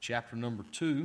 chapter number 2.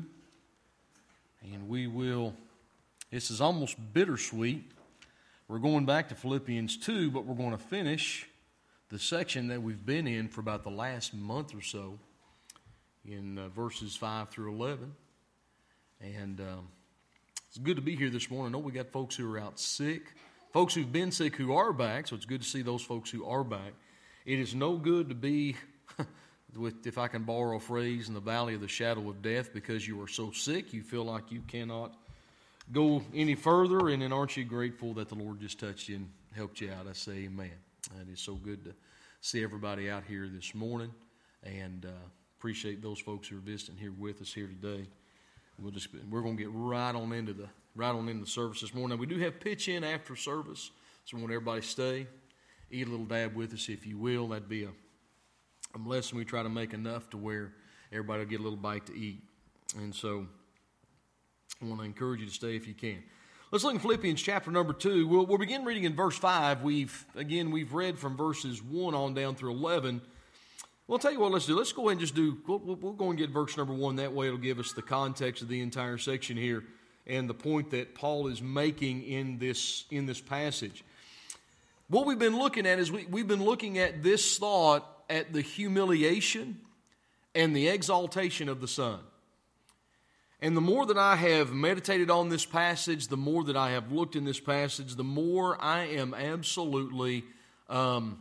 And this is almost bittersweet. We're going back to Philippians 2, but we're going to finish the section that we've been in for about the last month or so in verses 5 through 11. And it's good to be here this morning. I know we got folks who are out sick, folks who've been sick who are back, so it's good to see those folks who are back. It is no good to be, if I can borrow a phrase, in the valley of the shadow of death because you are so sick you feel like you cannot go any further. And then aren't you grateful that the Lord just touched you and helped you out? I say amen. And it's so good to see everybody out here this morning, and appreciate those folks who are visiting here with us here today. We're going to get right on into the service this morning. Now, we do have pitch in after service, so I want everybody to stay, eat a little dab with us if you will. That'd be a lesson we try to make enough to where everybody will get a little bite to eat. And so I want to encourage you to stay if you can. Let's look at Philippians chapter number 2. We'll begin reading in verse 5. We've read from verses 1 on down through 11. Well, I'll tell you what let's do. Let's go ahead and we'll go and get verse number 1. That way it'll give us the context of the entire section here and the point that Paul is making in this passage. What we've been looking at is we've been looking at this thought at the humiliation and the exaltation of the Son. And the more that I have meditated on this passage, the more that I have looked in this passage, the more I am absolutely I'm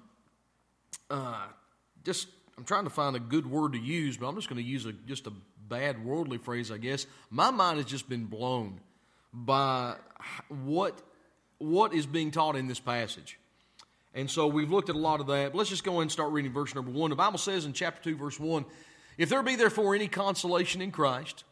trying to find a good word to use, but I'm just going to use just a bad worldly phrase, I guess. My mind has just been blown by what is being taught in this passage. And so we've looked at a lot of that. But let's just go ahead and start reading verse number 1. The Bible says in chapter 2, verse 1, "If there be therefore any consolation in Christ,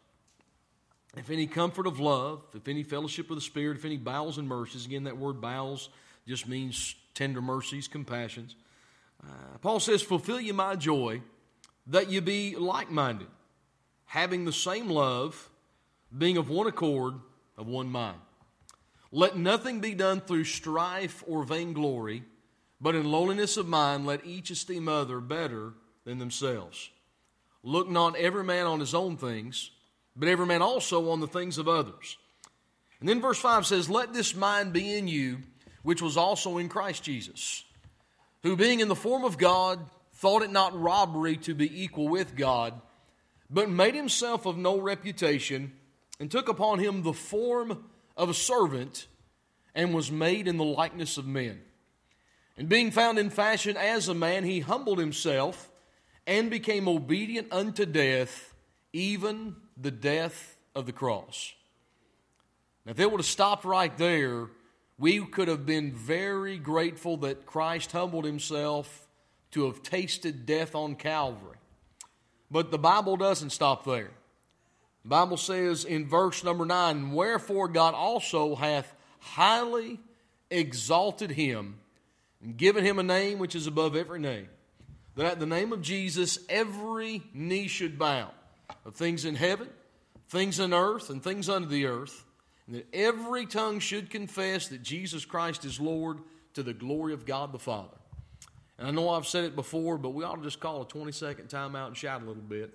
if any comfort of love, if any fellowship of the Spirit, if any bowels and mercies," again, that word bowels just means tender mercies, compassions. Paul says, "Fulfill ye my joy, that ye be like-minded, having the same love, being of one accord, of one mind. Let nothing be done through strife or vainglory, but in lowliness of mind let each esteem other better than themselves. Look not every man on his own things, but every man also on the things of others." And then verse 5 says, "Let this mind be in you, which was also in Christ Jesus, who being in the form of God, thought it not robbery to be equal with God, but made himself of no reputation, and took upon him the form of a servant, and was made in the likeness of men. And being found in fashion as a man, he humbled himself, and became obedient unto death, even the death of the cross." Now, if it would have stopped right there, we could have been very grateful that Christ humbled himself to have tasted death on Calvary. But the Bible doesn't stop there. The Bible says in verse number 9, "Wherefore God also hath highly exalted him, and given him a name which is above every name, that at the name of Jesus every knee should bow, of things in heaven, things in earth, and things under the earth, and that every tongue should confess that Jesus Christ is Lord, to the glory of God the Father." And I know I've said it before, but we ought to just call a 20-second timeout and shout a little bit.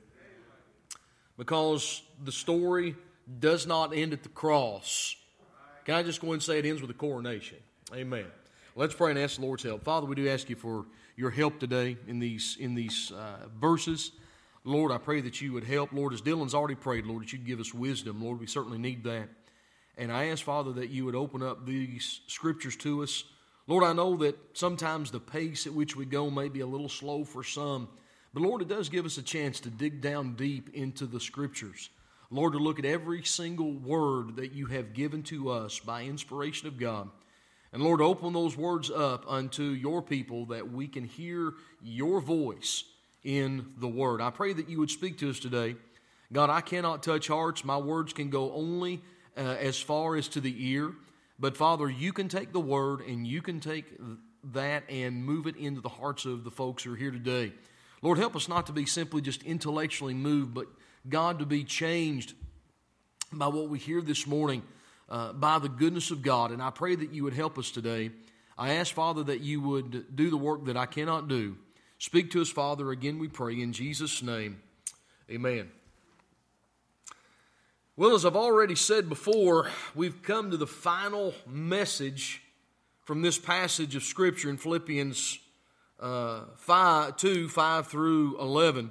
Because the story does not end at the cross. Can I just go ahead and say it ends with a coronation? Amen. Let's pray and ask the Lord's help. Father, we do ask you for your help today in these verses. Lord, I pray that you would help. Lord, as Dylan's already prayed, Lord, that you'd give us wisdom. Lord, we certainly need that. And I ask, Father, that you would open up these scriptures to us. Lord, I know that sometimes the pace at which we go may be a little slow for some. But Lord, it does give us a chance to dig down deep into the scriptures. Lord, to look at every single word that you have given to us by inspiration of God. And Lord, open those words up unto your people that we can hear your voice in the word. I pray that you would speak to us today. God, I cannot touch hearts. My words can go only as far as to the ear. But Father, you can take the word and you can take that and move it into the hearts of the folks who are here today. Lord, help us not to be simply just intellectually moved, but God, to be changed by what we hear this morning, by the goodness of God. And I pray that you would help us today. I ask, Father, that you would do the work that I cannot do. Speak to us, Father, again we pray in Jesus' name. Amen. Well, as I've already said before, we've come to the final message from this passage of Scripture in Philippians 5 through 11.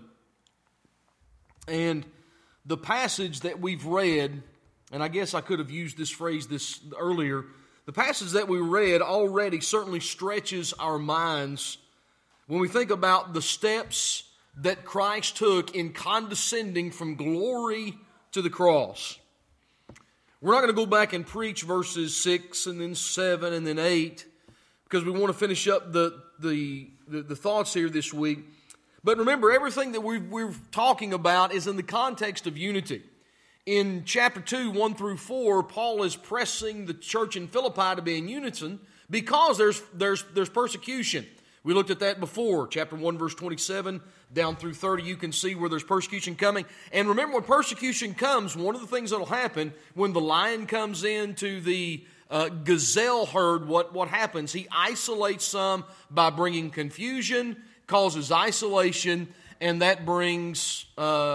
And the passage that we've read, and I guess I could have used this phrase earlier, the passage that we read already certainly stretches our minds when we think about the steps that Christ took in condescending from glory to the cross. We're not going to go back and preach verses 6 and then 7 and then 8 because we want to finish up the thoughts here this week. But remember, everything that we're talking about is in the context of unity. In chapter 2, 1 through 4, Paul is pressing the church in Philippi to be in unison because there's persecution. We looked at that before. Chapter 1, verse 27, down through 30, you can see where there's persecution coming. And remember, when persecution comes, one of the things that will happen when the lion comes into the gazelle herd, what happens? He isolates some by bringing confusion, causes isolation, and that brings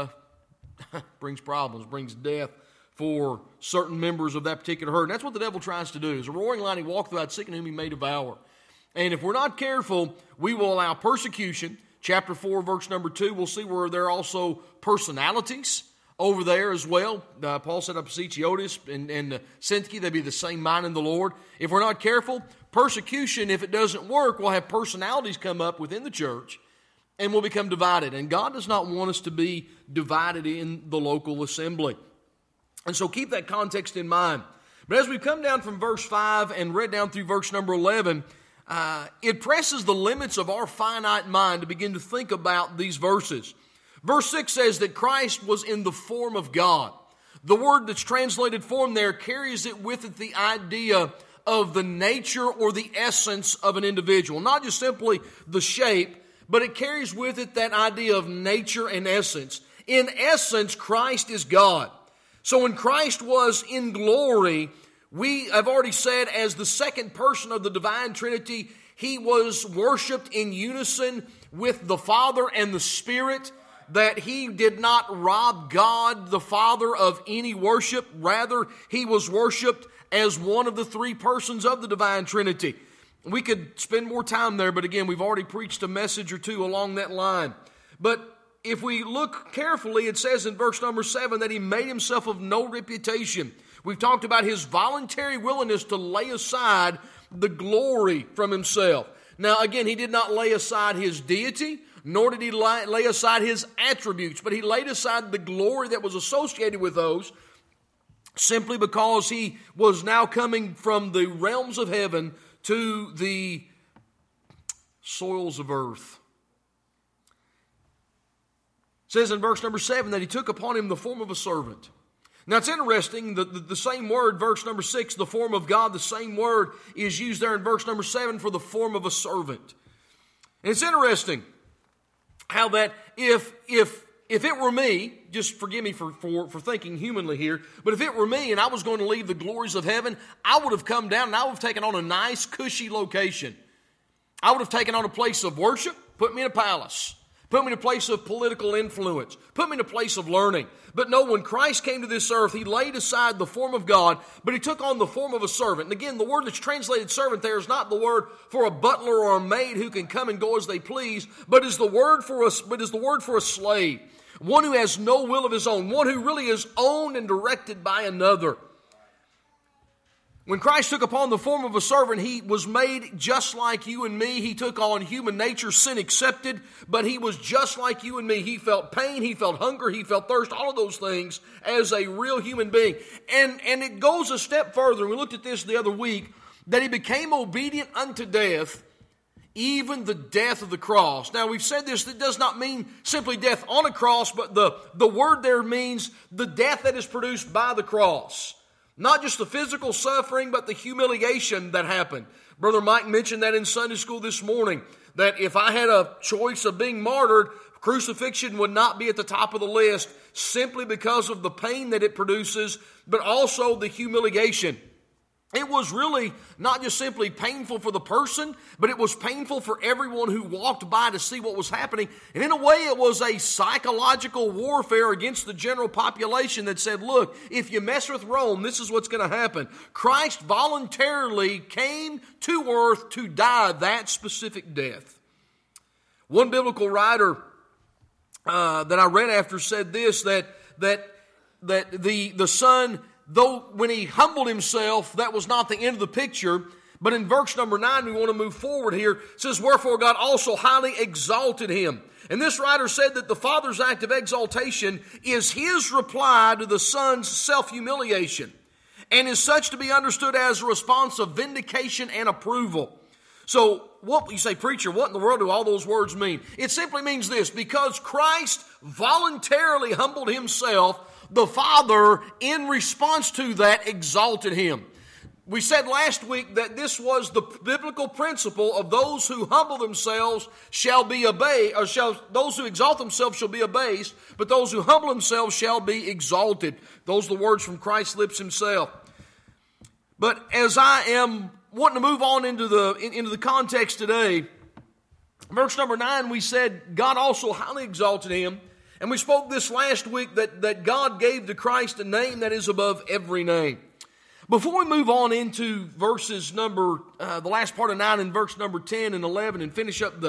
problems, brings death for certain members of that particular herd. And that's what the devil tries to do. As a roaring lion, he walked without seeking whom he may devour. And if we're not careful, we will allow persecution. Chapter 4, verse number 2, we'll see where there are also personalities over there as well. Paul said, I beseech Euodias and Syntyche, they be the same mind in the Lord. If we're not careful, persecution, if it doesn't work, will have personalities come up within the church and will become divided. And God does not want us to be divided in the local assembly. And so keep that context in mind. But as we come down from verse 5 and read down through verse number 11, it presses the limits of our finite mind to begin to think about these verses. Verse 6 says that Christ was in the form of God. The word that's translated form there carries it with it the idea of the nature or the essence of an individual. Not just simply the shape, but it carries with it that idea of nature and essence. In essence, Christ is God. So when Christ was in glory, we have already said as the second person of the divine Trinity, he was worshiped in unison with the Father and the Spirit, that he did not rob God the Father of any worship. Rather, he was worshiped as one of the three persons of the divine Trinity. We could spend more time there, but again, we've already preached a message or two along that line. But if we look carefully, it says in verse number 7 that he made himself of no reputation. We've talked about his voluntary willingness to lay aside the glory from himself. Now, again, he did not lay aside his deity, nor did he lay aside his attributes, but he laid aside the glory that was associated with those simply because he was now coming from the realms of heaven to the soils of earth. It says in verse number 7 that he took upon him the form of a servant. Now it's interesting, the same word, verse number 6, the form of God, the same word is used there in verse number 7 for the form of a servant. And it's interesting how that if it were me, just forgive me for thinking humanly here, but if it were me and I was going to leave the glories of heaven, I would have come down and I would have taken on a nice, cushy location. I would have taken on a place of worship, put me in a palace. Put me in a place of political influence. Put me in a place of learning. But no, when Christ came to this earth, he laid aside the form of God, but he took on the form of a servant. And again, the word that's translated servant there is not the word for a butler or a maid who can come and go as they please, but is the word for a slave. One who has no will of his own. One who really is owned and directed by another. When Christ took upon the form of a servant, he was made just like you and me. He took on human nature, sin accepted, but he was just like you and me. He felt pain, he felt hunger, he felt thirst, all of those things as a real human being. And it goes a step further. We looked at this the other week, that he became obedient unto death, even the death of the cross. Now we've said this, that does not mean simply death on a cross, but the word there means the death that is produced by the cross. Not just the physical suffering, but the humiliation that happened. Brother Mike mentioned that in Sunday school this morning, that if I had a choice of being martyred, crucifixion would not be at the top of the list simply because of the pain that it produces, but also the humiliation. It was really not just simply painful for the person, but it was painful for everyone who walked by to see what was happening. And in a way, it was a psychological warfare against the general population that said, look, if you mess with Rome, this is what's going to happen. Christ voluntarily came to earth to die that specific death. One biblical writer that I read after said this, that the Son, though when he humbled himself, that was not the end of the picture. But in verse number 9, we want to move forward here. It says, wherefore God also highly exalted him. And this writer said that the Father's act of exaltation is his reply to the Son's self-humiliation, and is such to be understood as a response of vindication and approval. So, what you say, preacher, what in the world do all those words mean? It simply means this: because Christ voluntarily humbled himself, the Father, in response to that, exalted him. We said last week that this was the biblical principle of those who humble themselves shall be abased, or those who exalt themselves shall be abased, but those who humble themselves shall be exalted. Those are the words from Christ's lips himself. But as I am wanting to move on into the context today, verse number 9, we said God also highly exalted him. And we spoke this last week that God gave to Christ a name that is above every name. Before we move on into verses the last part of 9 and verse number 10 and 11 and finish up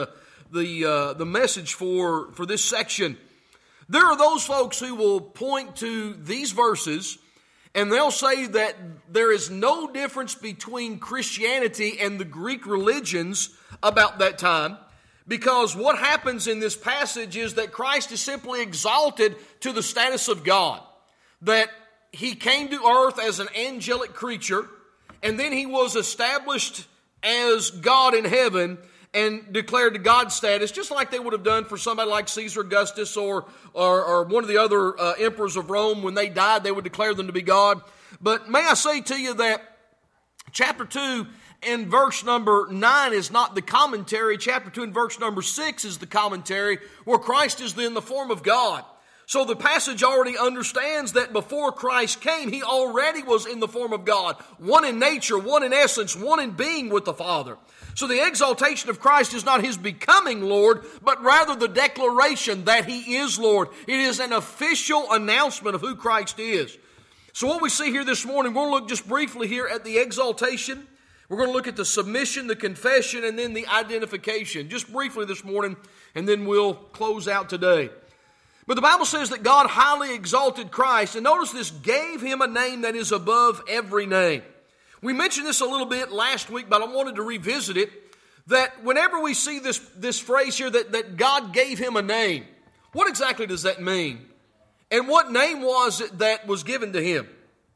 the message for this section, there are those folks who will point to these verses and they'll say that there is no difference between Christianity and the Greek religions about that time. Because what happens in this passage is that Christ is simply exalted to the status of God. That he came to earth as an angelic creature, and then he was established as God in heaven and declared to God's status, just like they would have done for somebody like Caesar Augustus or one of the other emperors of Rome. When they died, they would declare them to be God. But may I say to you that chapter 2 and verse number 9 is not the commentary. Chapter 2 and verse number 6 is the commentary, where Christ is in the form of God. So the passage already understands that before Christ came, he already was in the form of God. One in nature, one in essence, one in being with the Father. So the exaltation of Christ is not his becoming Lord, but rather the declaration that he is Lord. It is an official announcement of who Christ is. So what we see here this morning, we're going to look just briefly here at the exaltation. We're going to look at the submission, the confession, and then the identification. Just briefly this morning, and then we'll close out today. But the Bible says that God highly exalted Christ, and notice this, gave him a name that is above every name. We mentioned this a little bit last week, but I wanted to revisit it, that whenever we see this phrase here that God gave him a name, what exactly does that mean? And what name was it that was given to him?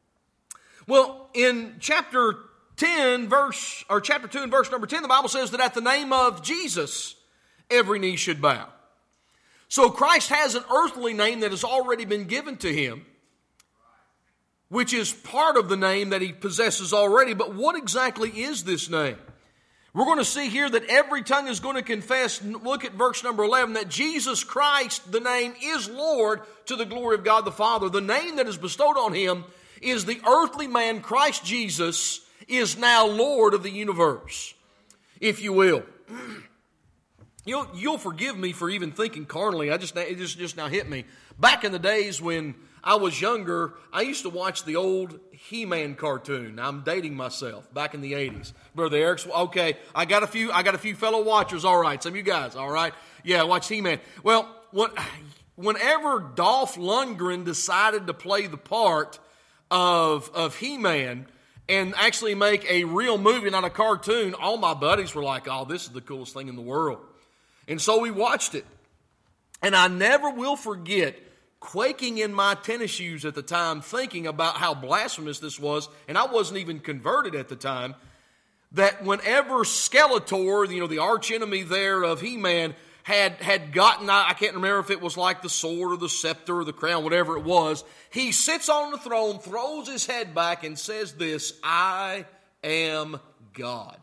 Well, in chapter 2 and verse number 10, the Bible says that at the name of Jesus, every knee should bow. So Christ has an earthly name that has already been given to him, which is part of the name that he possesses already. But what exactly is this name? We're going to see here that every tongue is going to confess, look at verse number 11, that Jesus Christ, the name, is Lord to the glory of God the Father. The name that is bestowed on him is the earthly man, Christ Jesus, is now Lord of the universe, if you will. You'll forgive me for even thinking carnally. It just now hit me. Back in the days when I was younger, I used to watch the old He-Man cartoon. Now, I'm dating myself. Back in the 80s. Brother Eric's, okay, I got a few fellow watchers, all right. Some of you guys, all right. Yeah, watch He-Man. Well, whenever Dolph Lundgren decided to play the part of He-Man and actually make a real movie, not a cartoon, all my buddies were like, oh, this is the coolest thing in the world. And so we watched it. And I never will forget quaking in my tennis shoes at the time, thinking about how blasphemous this was, and I wasn't even converted at the time, that whenever Skeletor, the archenemy there of He-Man, had gotten, I can't remember if it was like the sword or the scepter or the crown, whatever it was, he sits on the throne, throws his head back, and says this, I am God.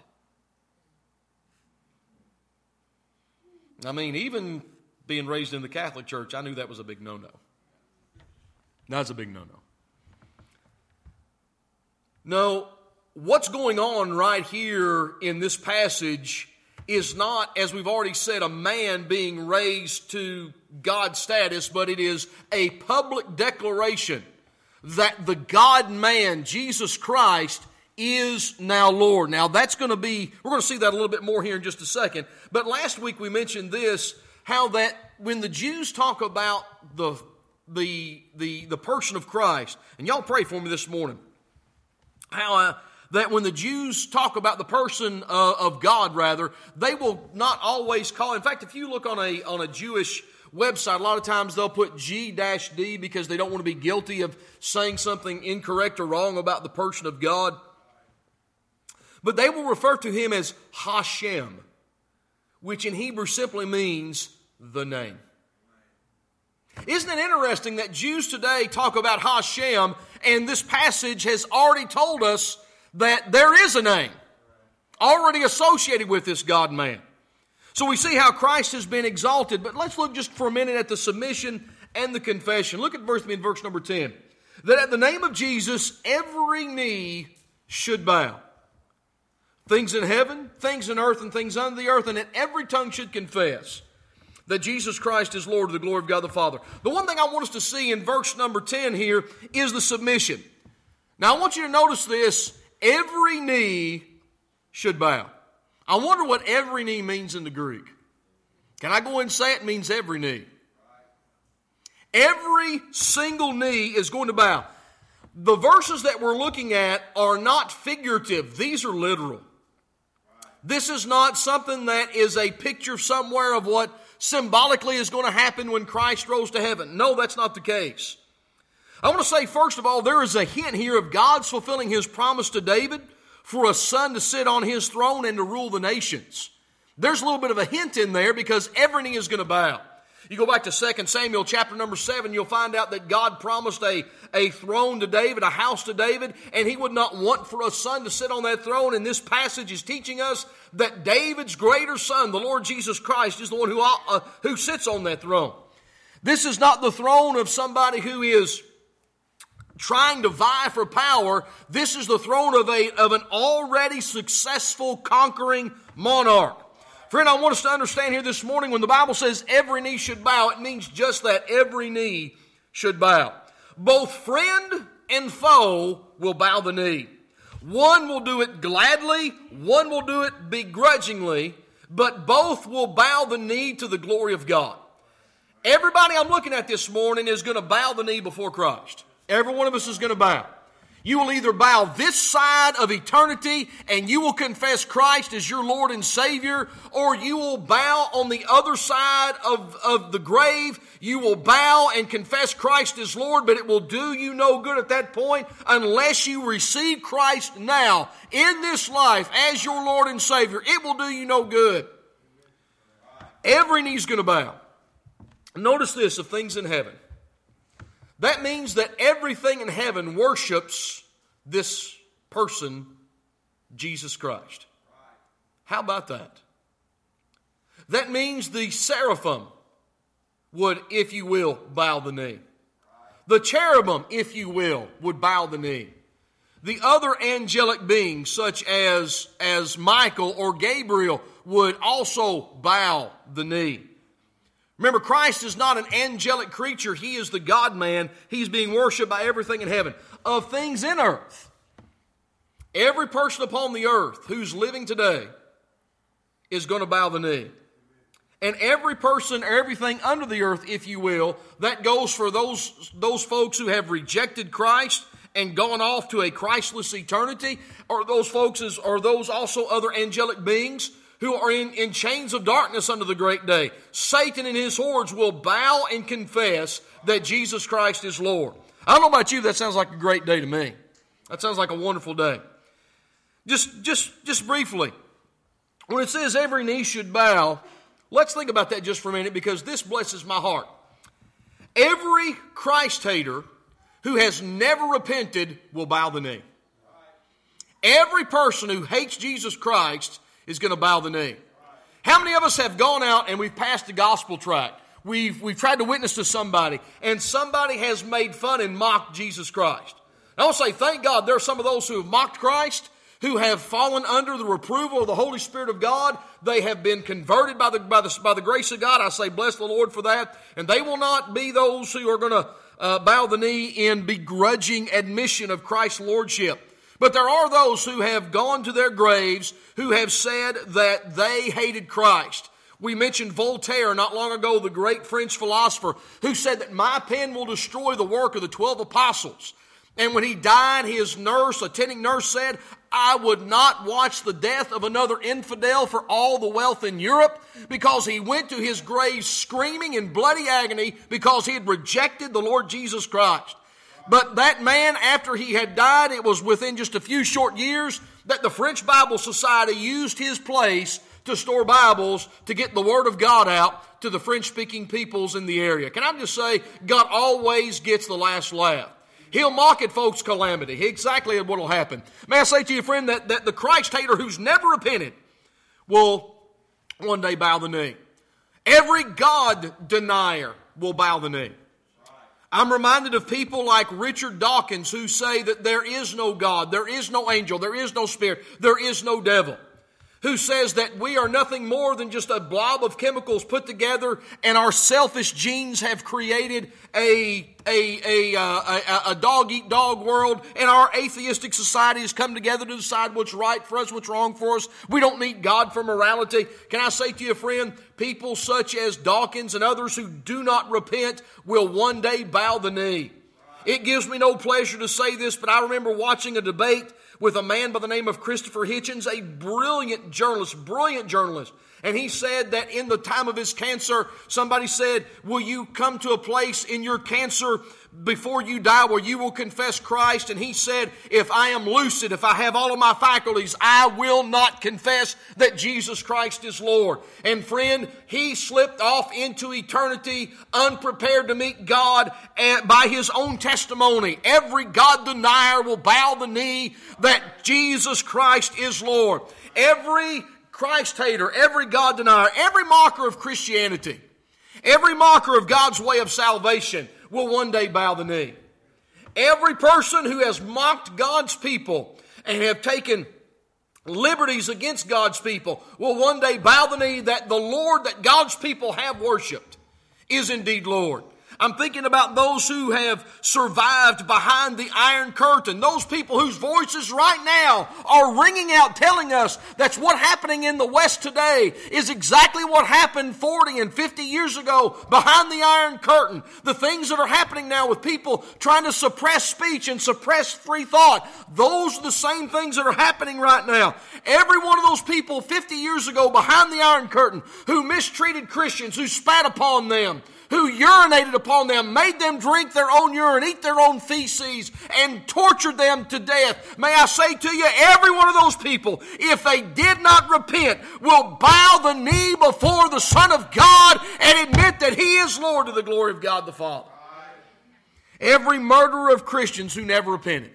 I mean, even being raised in the Catholic Church, I knew that was a big no-no. That's a big no-no. No, what's going on right here in this passage is not, as we've already said, a man being raised to God's status, but it is a public declaration that the God-man, Jesus Christ, is now Lord. Now that's going to be, we're going to see that a little bit more here in just a second. But last week we mentioned this, how that when the Jews talk about the person of Christ, and y'all pray for me this morning, how that when the Jews talk about the person of God, rather, they will not always call. In fact, if you look on a Jewish website, a lot of times they'll put G-D because they don't want to be guilty of saying something incorrect or wrong about the person of God. But they will refer to him as Hashem, which in Hebrew simply means the name. Isn't it interesting that Jews today talk about Hashem, and this passage has already told us that there is a name already associated with this God-man. So we see how Christ has been exalted, but let's look just for a minute at the submission and the confession. Look at verse number 10. That at the name of Jesus, every knee should bow. Things in heaven, things in earth, and things under the earth, and that every tongue should confess that Jesus Christ is Lord to the glory of God the Father. The one thing I want us to see in verse number 10 here is the submission. Now I want you to notice this. Every knee should bow. I wonder what every knee means in the Greek. Can I go ahead and say it means every knee? Every single knee is going to bow. The verses that we're looking at are not figurative. These are literal. This is not something that is a picture somewhere of what symbolically is going to happen when Christ rose to heaven. No, that's not the case. I want to say, first of all, there is a hint here of God's fulfilling His promise to David for a son to sit on His throne and to rule the nations. There's a little bit of a hint in there because every knee is going to bow. You go back to 2 Samuel chapter number 7, you'll find out that God promised a throne to David, a house to David, and He would not want for a son to sit on that throne. And this passage is teaching us that David's greater son, the Lord Jesus Christ, is the one who sits on that throne. This is not the throne of somebody who is trying to vie for power. This is the throne of an already successful conquering monarch. Friend, I want us to understand here this morning, when the Bible says every knee should bow, it means just that, every knee should bow. Both friend and foe will bow the knee. One will do it gladly, one will do it begrudgingly, but both will bow the knee to the glory of God. Everybody I'm looking at this morning is going to bow the knee before Christ. Every one of us is going to bow. You will either bow this side of eternity and you will confess Christ as your Lord and Savior, or you will bow on the other side of the grave. You will bow and confess Christ as Lord, but it will do you no good at that point unless you receive Christ now in this life as your Lord and Savior. It will do you no good. Every knee's going to bow. Notice this of things in heaven. That means that everything in heaven worships this person, Jesus Christ. How about that? That means the seraphim would, if you will, bow the knee. The cherubim, if you will, would bow the knee. The other angelic beings, such as Michael or Gabriel, would also bow the knee. Remember, Christ is not an angelic creature. He is the God-man. He's being worshipped by everything in heaven. Of things in earth, every person upon the earth who's living today is going to bow the knee. And every person, everything under the earth, if you will, that goes for those folks who have rejected Christ and gone off to a Christless eternity, or those folks, or those also other angelic beings who are in chains of darkness under the great day. Satan and his hordes will bow and confess that Jesus Christ is Lord. I don't know about you, that sounds like a great day to me. That sounds like a wonderful day. Just briefly, when it says every knee should bow, let's think about that just for a minute, because this blesses my heart. Every Christ hater who has never repented will bow the knee. Every person who hates Jesus Christ is going to bow the knee. How many of us have gone out and we've passed the gospel tract? We've tried to witness to somebody, and somebody has made fun and mocked Jesus Christ. I want to say, thank God there are some of those who have mocked Christ, who have fallen under the reproval of the Holy Spirit of God. They have been converted by the grace of God. I say, bless the Lord for that. And they will not be those who are going to bow the knee in begrudging admission of Christ's Lordship. But there are those who have gone to their graves who have said that they hated Christ. We mentioned Voltaire not long ago, the great French philosopher, who said that my pen will destroy the work of the 12 apostles. And when he died, his attending nurse said, I would not watch the death of another infidel for all the wealth in Europe, because he went to his grave screaming in bloody agony because he had rejected the Lord Jesus Christ. But that man, after he had died, it was within just a few short years that the French Bible Society used his place to store Bibles to get the Word of God out to the French-speaking peoples in the area. Can I just say, God always gets the last laugh. He'll mock at folks' calamity. Exactly what will happen. May I say to you, friend, that the Christ hater who's never repented will one day bow the knee. Every God denier will bow the knee. I'm reminded of people like Richard Dawkins who say that there is no God, there is no angel, there is no spirit, there is no devil. Who says that we are nothing more than just a blob of chemicals put together, and our selfish genes have created a dog-eat-dog world, and our atheistic society has come together to decide what's right for us, what's wrong for us. We don't need God for morality. Can I say to you, friend, people such as Dawkins and others who do not repent will one day bow the knee. It gives me no pleasure to say this, but I remember watching a debate with a man by the name of Christopher Hitchens, a brilliant journalist. And he said that in the time of his cancer, somebody said, will you come to a place in your cancer before you die where you will confess Christ? And he said, if I am lucid, if I have all of my faculties, I will not confess that Jesus Christ is Lord. And friend, he slipped off into eternity unprepared to meet God by his own testimony. Every God denier will bow the knee that Jesus Christ is Lord. Every Christ hater, every God denier, every mocker of Christianity, every mocker of God's way of salvation will one day bow the knee. Every person who has mocked God's people and have taken liberties against God's people will one day bow the knee that the Lord that God's people have worshiped is indeed Lord. I'm thinking about those who have survived behind the Iron Curtain. Those people whose voices right now are ringing out telling us that's what's happening in the West today is exactly what happened 40 and 50 years ago behind the Iron Curtain. The things that are happening now with people trying to suppress speech and suppress free thought, those are the same things that are happening right now. Every one of those people 50 years ago behind the Iron Curtain who mistreated Christians, who spat upon them, who urinated upon them, made them drink their own urine, eat their own feces, and tortured them to death. May I say to you, every one of those people, if they did not repent, will bow the knee before the Son of God and admit that He is Lord to the glory of God the Father. Every murderer of Christians who never repented.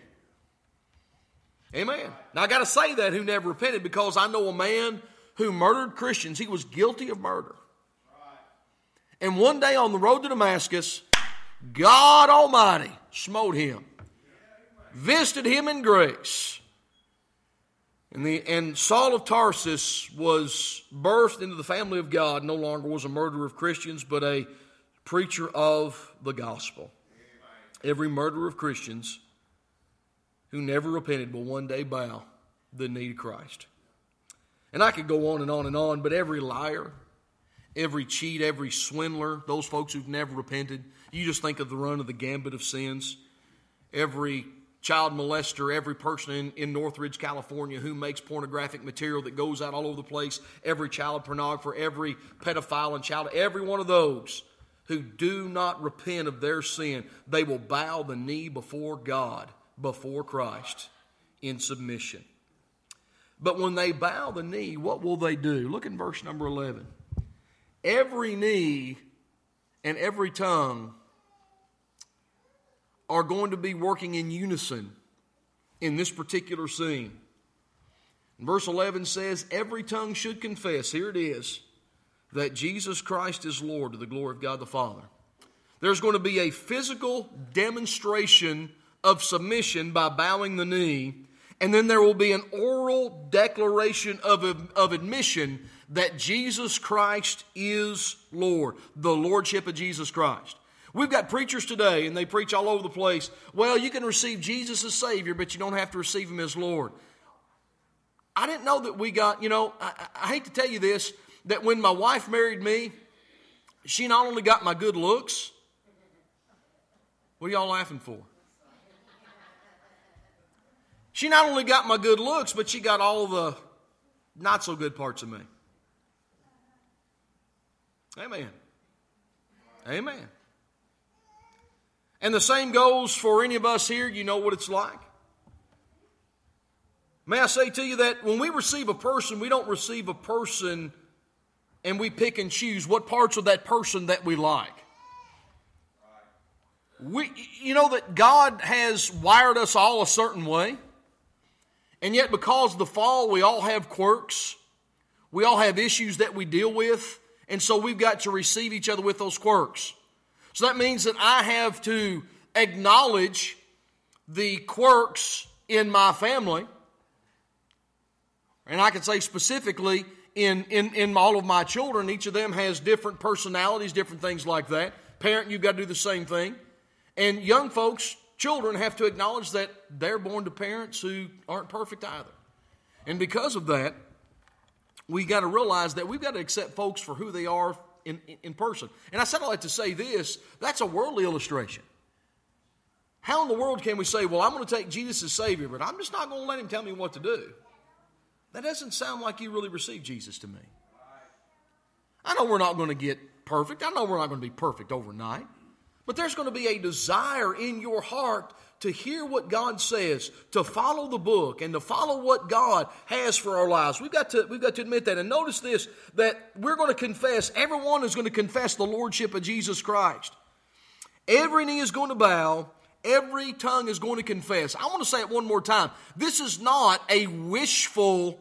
Amen. Now I got to say that, who never repented, because I know a man who murdered Christians. He was guilty of murder. And one day on the road to Damascus, God Almighty smote him, visited him in grace. And Saul of Tarsus was birthed into the family of God, no longer was a murderer of Christians, but a preacher of the gospel. Every murderer of Christians who never repented will one day bow the knee to Christ. And I could go on and on and on, but every liar, every cheat, every swindler, those folks who've never repented, you just think of the run of the gambit of sins. Every child molester, every person in Northridge, California who makes pornographic material that goes out all over the place, every child pornographer, every pedophile and child, every one of those who do not repent of their sin, they will bow the knee before God, before Christ, in submission. But when they bow the knee, what will they do? Look in verse number 11. Every knee and every tongue are going to be working in unison in this particular scene. Verse 11 says, every tongue should confess, here it is, that Jesus Christ is Lord to the glory of God the Father. There's going to be a physical demonstration of submission by bowing the knee, And then there will be an oral declaration of admission that Jesus Christ is Lord. The Lordship of Jesus Christ. We've got preachers today, and they preach all over the place. Well, you can receive Jesus as Savior, but you don't have to receive Him as Lord. I didn't know that we got, I hate to tell you this, that when my wife married me, she not only got my good looks. What are y'all laughing for? She not only got my good looks, but she got all the not so good parts of me. Amen. Amen. And the same goes for any of us here. You know what it's like. May I say to you that when we receive a person, we don't receive a person and we pick and choose what parts of that person that we like. You know that God has wired us all a certain way. And yet because of the fall, we all have quirks. We all have issues that we deal with. And so we've got to receive each other with those quirks. So that means that I have to acknowledge the quirks in my family. And I can say specifically in all of my children, each of them has different personalities, different things like that. Parent, you've got to do the same thing. And young folks, children have to acknowledge that they're born to parents who aren't perfect either. And because of that, we got to realize that we've got to accept folks for who they are in person. And I said all that to say this, that's a worldly illustration. How in the world can we say, well, I'm going to take Jesus as Savior, but I'm just not going to let Him tell me what to do? That doesn't sound like you really received Jesus to me. I know we're not going to get perfect. I know we're not going to be perfect overnight. But there's going to be a desire in your heart to hear what God says, to follow the book, and to follow what God has for our lives. We've got to admit that. And notice this, that we're going to confess, everyone is going to confess the Lordship of Jesus Christ. Every knee is going to bow, every tongue is going to confess. I want to say it one more time. This is not a wishful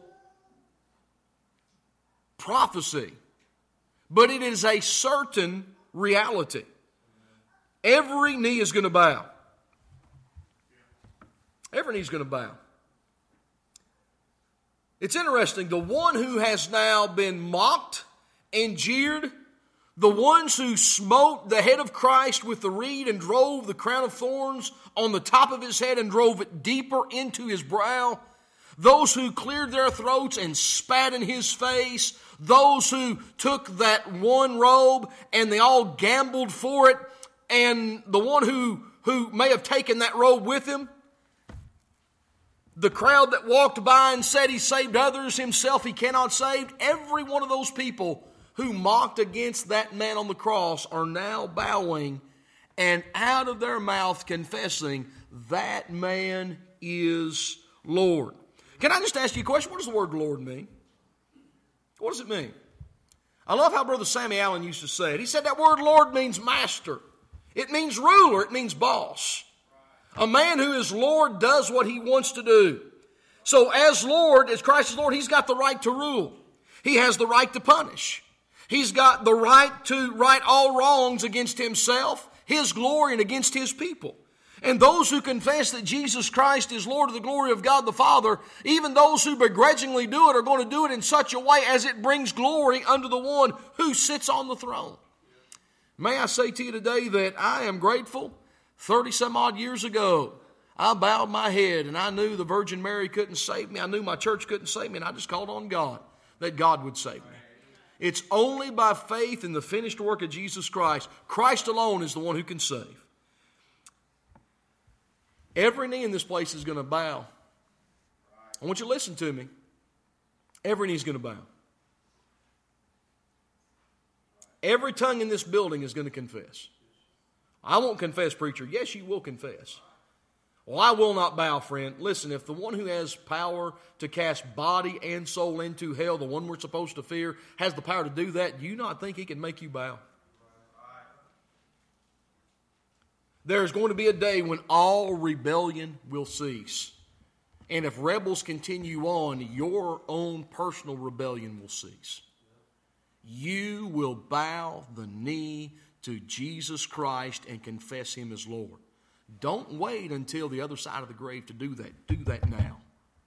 prophecy, but it is a certain reality. Every knee is going to bow. Every knee is going to bow. It's interesting. The one who has now been mocked and jeered, the ones who smote the head of Christ with the reed and drove the crown of thorns on the top of His head and drove it deeper into His brow, those who cleared their throats and spat in His face, those who took that one robe and they all gambled for it, and the one who may have taken that robe with him, the crowd that walked by and said he saved others, himself he cannot save, every one of those people who mocked against that man on the cross are now bowing and out of their mouth confessing that man is Lord. Can I just ask you a question? What does the word Lord mean? What does it mean? I love how Brother Sammy Allen used to say it. He said that word Lord means master. It means ruler. It means boss. A man who is Lord does what he wants to do. So as Lord, as Christ is Lord, He's got the right to rule. He has the right to punish. He's got the right to right all wrongs against Himself, His glory, and against His people. And those who confess that Jesus Christ is Lord of the glory of God the Father, even those who begrudgingly do it are going to do it in such a way as it brings glory unto the one who sits on the throne. May I say to you today that I am grateful. 30 some odd years ago, I bowed my head and I knew the Virgin Mary couldn't save me. I knew my church couldn't save me, and I just called on God that God would save me. It's only by faith in the finished work of Jesus Christ. Christ alone is the one who can save. Every knee in this place is going to bow. I want you to listen to me. Every knee is going to bow. Every tongue in this building is going to confess. I won't confess, preacher. Yes, you will confess. Well, I will not bow, friend. Listen, if the one who has power to cast body and soul into hell, the one we're supposed to fear, has the power to do that, do you not think He can make you bow? There's going to be a day when all rebellion will cease. And if rebels continue on, your own personal rebellion will cease. You will bow the knee to Jesus Christ and confess Him as Lord. Don't wait until the other side of the grave to do that. Do that now.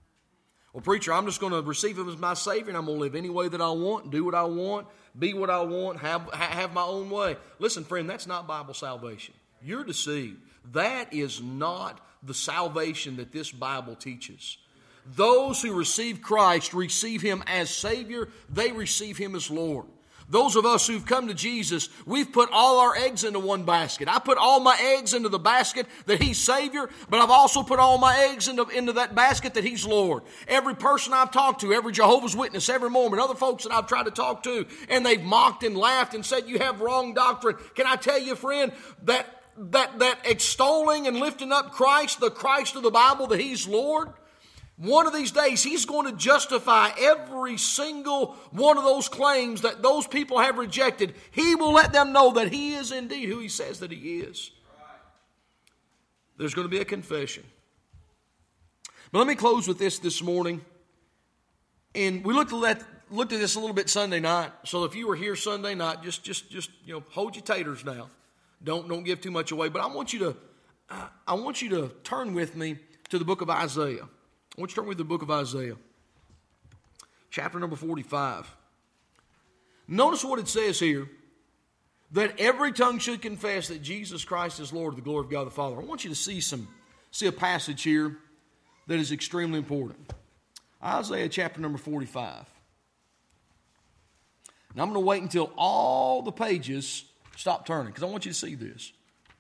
Well, preacher, I'm just going to receive Him as my Savior, and I'm going to live any way that I want, do what I want, be what I want, have my own way. Listen, friend, that's not Bible salvation. You're deceived. That is not the salvation that this Bible teaches. Those who receive Christ receive Him as Savior. They receive Him as Lord. Those of us who've come to Jesus, we've put all our eggs into one basket. I put all my eggs into the basket that He's Savior, but I've also put all my eggs into that basket that He's Lord. Every person I've talked to, every Jehovah's Witness, every Mormon, other folks that I've tried to talk to, and they've mocked and laughed and said, you have wrong doctrine. Can I tell you, friend, that extolling and lifting up Christ, the Christ of the Bible, that He's Lord, one of these days, He's going to justify every single one of those claims that those people have rejected. He will let them know that He is indeed who He says that He is. There's going to be a confession. But let me close with this morning. And we looked at this a little bit Sunday night. So if you were here Sunday night, just hold your taters now. Don't give too much away. But I want you to turn with me to the book of Isaiah. I want you to turn with the book of Isaiah, chapter number 45. Notice what it says here, that every tongue should confess that Jesus Christ is Lord, to the glory of God the Father. I want you to see a passage here that is extremely important. Isaiah chapter number 45. Now I'm going to wait until all the pages stop turning, because I want you to see this.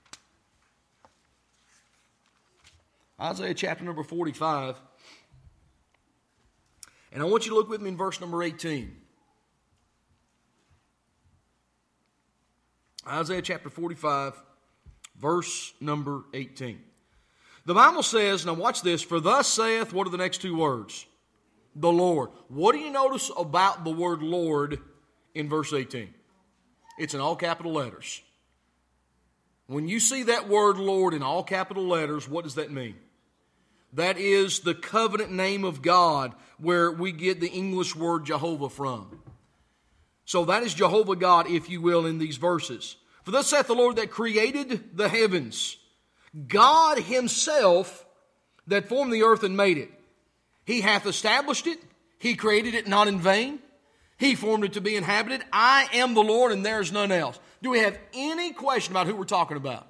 Isaiah chapter number 45. And I want you to look with me in verse number 18. Isaiah chapter 45, verse number 18. The Bible says, now watch this, for thus saith, what are the next two words? The Lord. What do you notice about the word Lord in verse 18? It's in all capital letters. When you see that word Lord in all capital letters, what does that mean? That is the covenant name of God, where we get the English word Jehovah from. So that is Jehovah God, if you will, in these verses. For thus saith the Lord that created the heavens, God Himself that formed the earth and made it. He hath established it. He created it not in vain. He formed it to be inhabited. I am the Lord, and there is none else. Do we have any question about who we're talking about?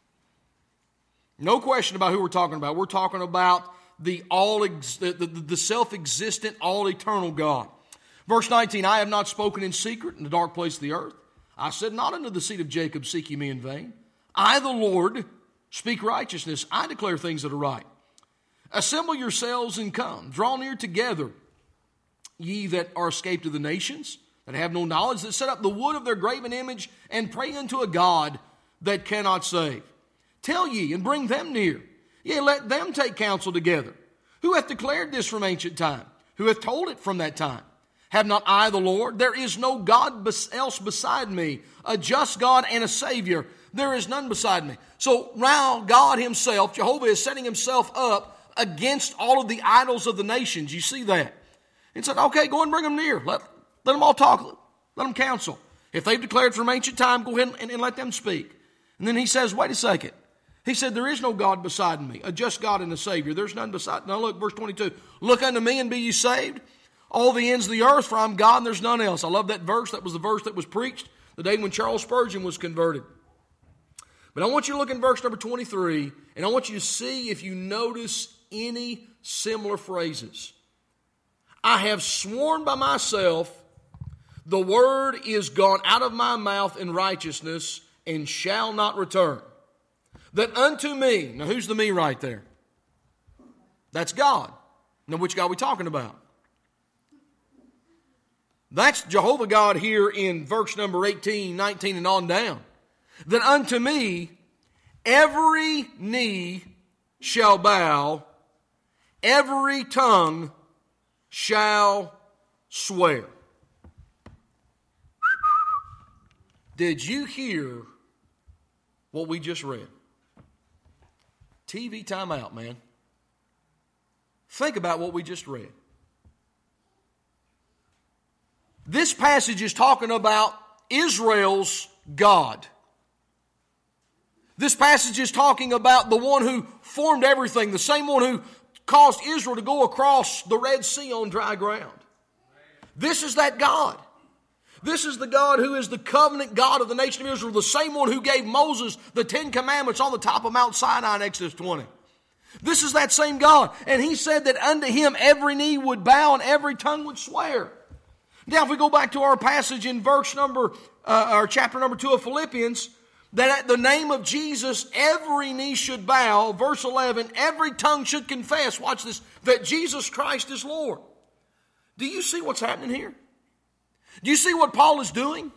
No question about who we're talking about. We're talking about the self-existent, all-eternal God. Verse 19, I have not spoken in secret in the dark place of the earth. I said not unto the seed of Jacob, seek ye me in vain. I, the Lord, speak righteousness. I declare things that are right. Assemble yourselves and come. Draw near together, ye that are escaped of the nations, that have no knowledge, that set up the wood of their graven image, and pray unto a God that cannot save. Tell ye, and bring them near. Yea, let them take counsel together. Who hath declared this from ancient time? Who hath told it from that time? Have not I the Lord? There is no God else beside me, a just God and a Savior. There is none beside me. So now God Himself, Jehovah, is setting Himself up against all of the idols of the nations. You see that? And said, okay, go and bring them near. Let them all talk. Let them counsel. If they've declared from ancient time, go ahead and let them speak. And then He says, wait a second. He said, there is no God beside me, a just God and a Savior. There's none beside. Now look, verse 22. Look unto me and be ye saved, all the ends of the earth, for I'm God and there's none else. I love that verse. That was the verse that was preached the day when Charles Spurgeon was converted. But I want you to look in verse number 23, and I want you to see if you notice any similar phrases. I have sworn by myself, the word is gone out of my mouth in righteousness, and shall not return. That unto me, now who's the me right there? That's God. Now which God are we talking about? That's Jehovah God here in verse number 18, 19, and on down. That unto me every knee shall bow, every tongue shall swear. Did you hear what we just read? TV timeout, man. Think about what we just read. This passage is talking about Israel's God. This passage is talking about the one who formed everything, the same one who caused Israel to go across the Red Sea on dry ground. This is that God. This is the God who is the covenant God of the nation of Israel, the same one who gave Moses the 10 Commandments on the top of Mount Sinai in Exodus 20. This is that same God. And he said that unto him every knee would bow and every tongue would swear. Now if we go back to our passage in chapter number 2 of Philippians, that at the name of Jesus every knee should bow, verse 11, every tongue should confess, watch this, that Jesus Christ is Lord. Do you see what's happening here? Do you see what Paul is doing?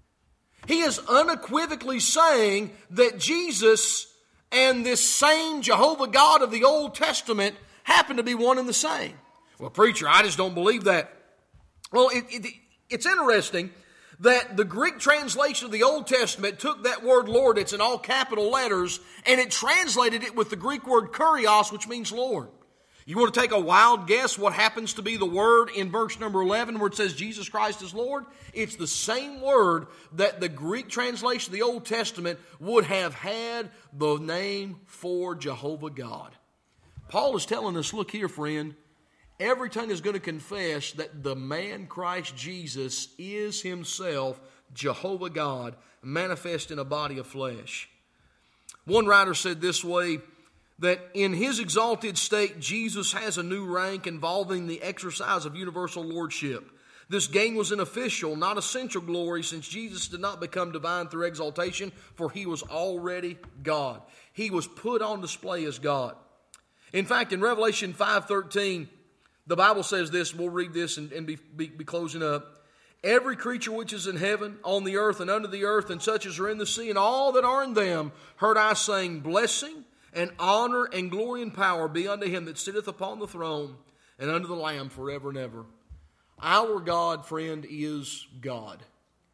He is unequivocally saying that Jesus and this same Jehovah God of the Old Testament happen to be one and the same. Well, preacher, I just don't believe that. Well, it's interesting that the Greek translation of the Old Testament took that word Lord, it's in all capital letters, and it translated it with the Greek word kurios, which means Lord. You want to take a wild guess what happens to be the word in verse number 11 where it says Jesus Christ is Lord? It's the same word that the Greek translation of the Old Testament would have had the name for Jehovah God. Paul is telling us, look here, friend, every tongue is going to confess that the man Christ Jesus is himself Jehovah God, manifest in a body of flesh. One writer said this way, that in his exalted state, Jesus has a new rank involving the exercise of universal lordship. This gain was an official, not essential glory, since Jesus did not become divine through exaltation, for he was already God. He was put on display as God. In fact, in Revelation 5:13, the Bible says this, we'll read this and be closing up. Every creature which is in heaven, on the earth, and under the earth, and such as are in the sea, and all that are in them, heard I saying, blessing, and honor and glory and power be unto him that sitteth upon the throne and unto the Lamb forever and ever. Our God, friend, is God.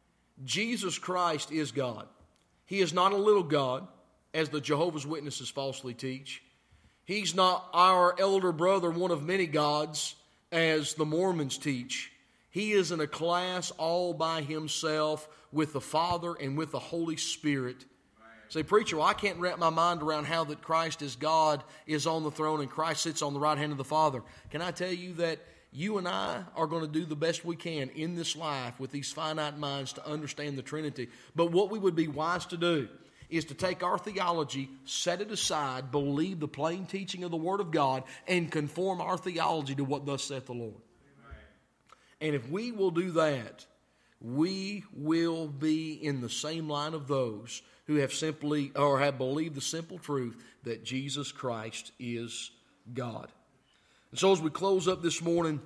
Jesus Christ is God. He is not a little God, as the Jehovah's Witnesses falsely teach. He's not our elder brother, one of many gods, as the Mormons teach. He is in a class all by himself with the Father and with the Holy Spirit. Say, preacher, well, I can't wrap my mind around how that Christ as God is on the throne and Christ sits on the right hand of the Father. Can I tell you that you and I are going to do the best we can in this life with these finite minds to understand the Trinity. But what we would be wise to do is to take our theology, set it aside, believe the plain teaching of the Word of God, and conform our theology to what thus saith the Lord. Amen. And if we will do that, we will be in the same line of those who have simply or have believed the simple truth that Jesus Christ is God. And so as we close up this morning,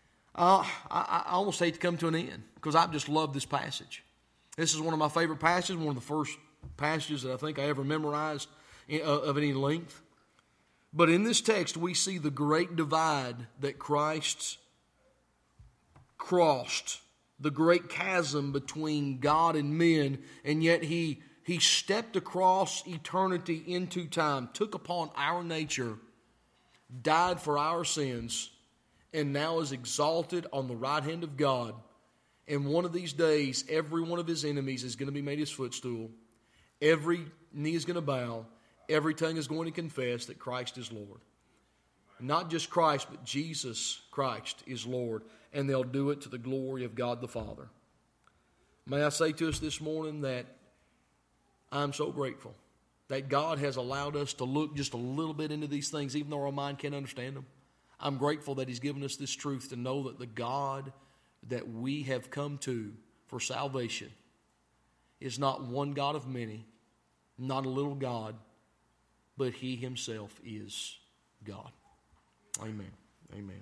I almost hate to come to an end because I've just loved this passage. This is one of my favorite passages, one of the first passages that I think I ever memorized of any length. But in this text, we see the great divide that Christ crossed, the great chasm between God and men, and yet He stepped across eternity into time, took upon our nature, died for our sins, and now is exalted on the right hand of God. And one of these days, every one of His enemies is going to be made His footstool. Every knee is going to bow. Every tongue is going to confess that Christ is Lord. Not just Christ, but Jesus Christ is Lord. And they'll do it to the glory of God the Father. May I say to us this morning that I'm so grateful that God has allowed us to look just a little bit into these things, even though our mind can't understand them. I'm grateful that He's given us this truth to know that the God that we have come to for salvation is not one God of many, not a little God, but He Himself is God. Amen. Amen.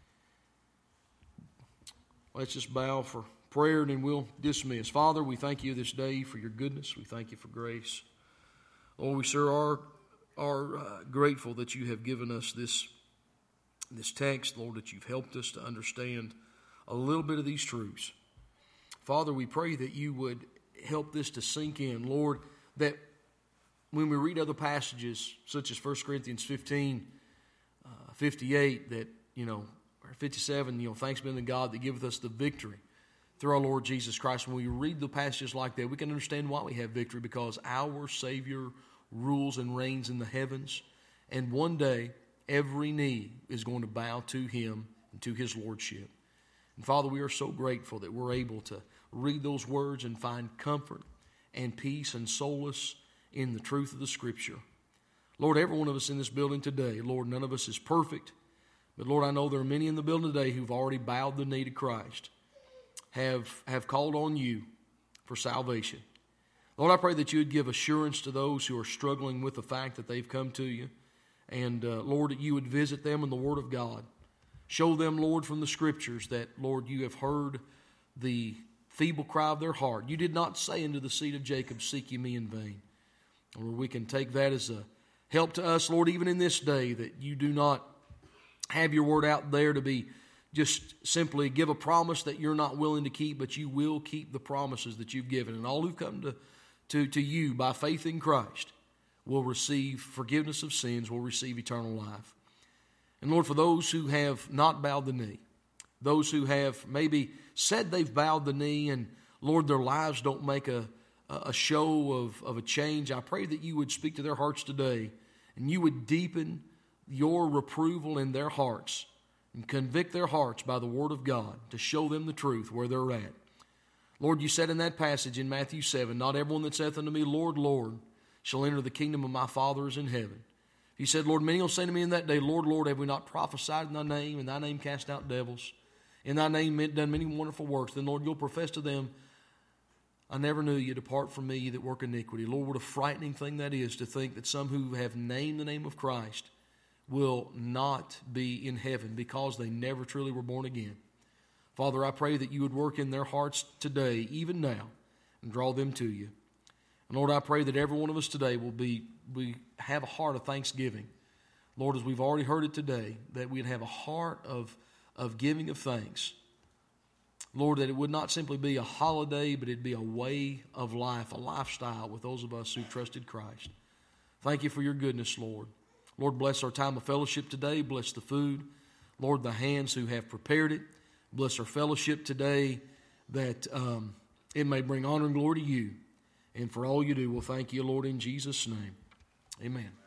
Let's just bow for prayer and then we'll dismiss. Father, we thank You this day for Your goodness. We thank You for grace. Lord, we sure are grateful that You have given us this text, Lord, that You've helped us to understand a little bit of these truths. Father, we pray that You would help this to sink in, Lord, that when we read other passages, such as 1 Corinthians 15, 58, that, or 57, thanks be to God that giveth us the victory through our Lord Jesus Christ. When we read the passages like that, we can understand why we have victory, because our Savior rules and reigns in the heavens. And one day, every knee is going to bow to Him and to His Lordship. And Father, we are so grateful that we're able to read those words and find comfort and peace and solace in the truth of the Scripture. Lord, every one of us in this building today, Lord, none of us is perfect. But Lord, I know there are many in the building today who've already bowed the knee to Christ, have called on You for salvation. Lord, I pray that You would give assurance to those who are struggling with the fact that they've come to You. And Lord, that You would visit them in the Word of God. Show them, Lord, from the Scriptures that, Lord, You have heard the feeble cry of their heart. You did not say unto the seed of Jacob, seek ye me in vain. Lord, we can take that as a help to us, Lord, even in this day, that You do not have Your word out there to be just simply give a promise that You're not willing to keep, but You will keep the promises that You've given. And all who've come to You by faith in Christ will receive forgiveness of sins, will receive eternal life. And Lord, for those who have not bowed the knee, those who have maybe said they've bowed the knee and, Lord, their lives don't make a show of a change, I pray that You would speak to their hearts today and You would deepen Your reproval in their hearts and convict their hearts by the Word of God to show them the truth where they're at. Lord, You said in that passage in Matthew 7, not everyone that saith unto me, Lord, Lord, shall enter the kingdom of my Father is in heaven. He said, Lord, many will say to me in that day, Lord, Lord, have we not prophesied in Thy name, in Thy name cast out devils, in Thy name done many wonderful works? Then, Lord, You'll profess to them, I never knew You, depart from me, ye that work iniquity. Lord, what a frightening thing that is to think that some who have named the name of Christ will not be in heaven because they never truly were born again. Father, I pray that You would work in their hearts today, even now, and draw them to You. And Lord, I pray that every one of us today we have a heart of thanksgiving. Lord, as we've already heard it today, that we'd have a heart of giving of thanks. Lord, that it would not simply be a holiday, but it'd be a way of life, a lifestyle with those of us who've trusted Christ. Thank You for Your goodness, Lord. Lord, bless our time of fellowship today. Bless the food. Lord, the hands who have prepared it. Bless our fellowship today, that it may bring honor and glory to You. And for all You do, we'll thank You, Lord, in Jesus' name. Amen.